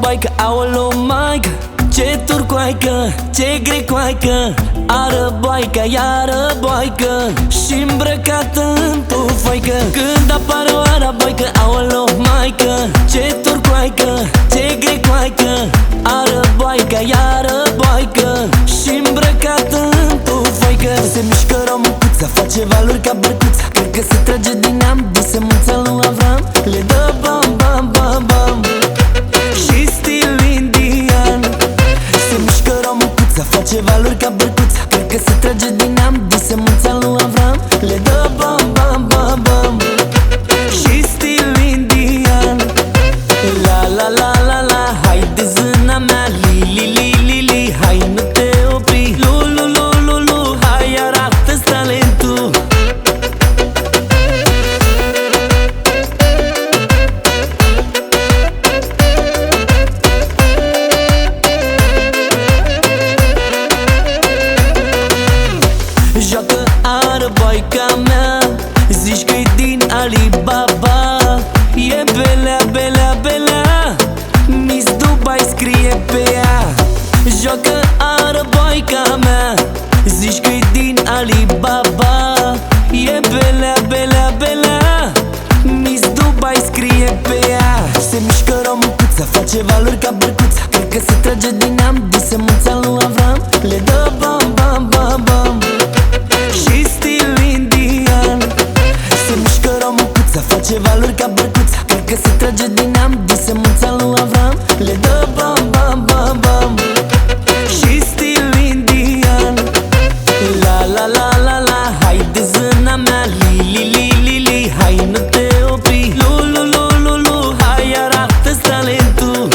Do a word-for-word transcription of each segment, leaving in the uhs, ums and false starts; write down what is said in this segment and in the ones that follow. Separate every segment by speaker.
Speaker 1: baică, aolo maică, ce turcoaică, ce grecoaică, ară boaică, iară boaică, și îmbrăcată în pufaică. Când apare o ară boaică, aolo maică, ce turcoaică, ce grecoaică, ară boaică, iară boaică, și îmbrăcată în pufaică. Se mișcă romucuța, face valuri ca bărcuța, cred că se trage din neam, de semuța lui Avram. Le dă bam, bam, bam, bam, și stil indian. Se mișcă romucuța, face valuri ca bărcuța, cred că se trage din neam, de semuța lui Avram. Le dă bam, bam, bam, bam, și stil indian. La la la la la, haide zâna mea, li li li li li, hai nu te opri, lu lu lu lu lu, hai arată-ți talentul. Joacă ară boica mea, zici că-i din Alibaba. E belea, belea, belea, Miss Dubai scrie pe ea. Joacă ară boica mea, zici că-i din Alibaba. E belea, belea, belea, Miss Dubai scrie pe ea. Se mișcă romucuța, face valuri ca bărcuța, cred că se trage din neam, de semuța lui Avram. Le dă bam, bam, bam, bam, și stil indian. Se mișcă romucuța, face valuri ca bărcuța, cred că se trage din neam, de semuța lui Avram. Le dă bam, bam, bam, bam, și stil indian. La la la la la, haide zâna mea, li li li li li, hai nu te opri, lu lu lu lu lu, hai arată-ți talentul.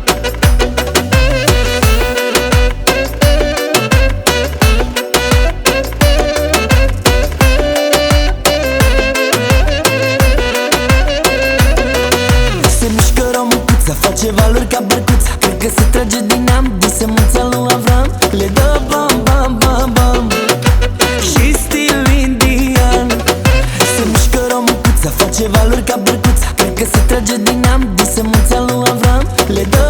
Speaker 1: Se mișcă romucuța, face valuri ca bărcuța, cred că se trage din neam, de semuța lui Avram. Le dă bam, bam, bam, bam, și stil indian. Se mișcă romucuța, face valuri ca bărcuța, cred că se trage din neam, de semuța lui Avram. Le dă